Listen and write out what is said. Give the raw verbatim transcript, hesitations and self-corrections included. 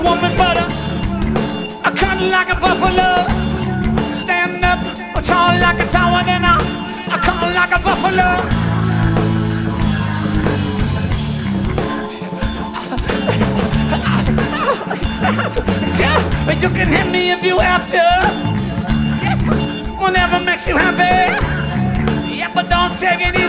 woman butter, I cut like a buffalo. Stand up, or tall like a tower, then I, I come like a buffalo. Yeah, but you can hit me if you have to. Whatever makes you happy. Yeah, but don't take it easy.